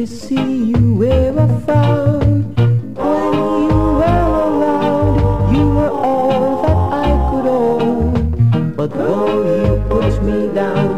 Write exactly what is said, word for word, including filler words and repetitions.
see you wear a frown. When you were around, you were all that I could own. But though you put me down,